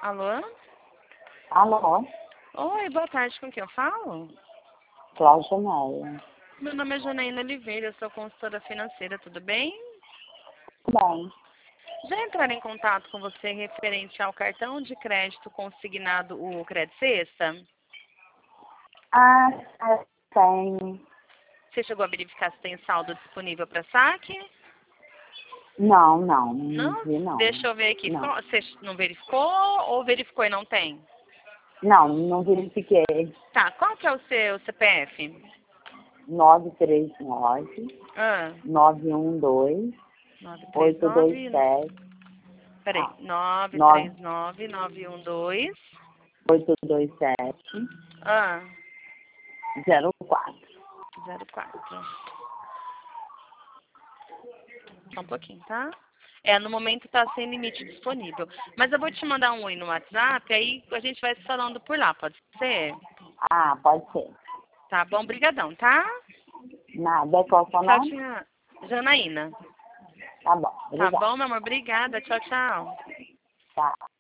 Alô? Alô? Oi, boa tarde, com quem eu falo? Cláudia Maia. Meu nome é Janaína Oliveira, eu sou consultora financeira, tudo bem? Bem. Já entraram em contato com você referente ao cartão de crédito consignado, o Crédito Sexta? Ah, tem. Você chegou a verificar se tem saldo disponível para saque? Não Não? vi não. Deixa eu ver aqui. Não. Você não verificou ou verificou e não tem? Não verifiquei. Tá, qual que é o seu CPF? 939 Ah, 912 939. 827 Peraí, nove 939 912. 827 Ah, 04. 04. Só um pouquinho, tá? No momento tá sem limite disponível. Mas eu vou te mandar um oi no WhatsApp, aí a gente vai se falando por lá, pode ser? Ah, pode ser. Tá bom, brigadão, tá? Nada, qual é o seu Tchau, nome? tchau. Janaína. Tá bom, Tá obrigada. bom, meu amor? Obrigada. Tchau, tchau. Tá.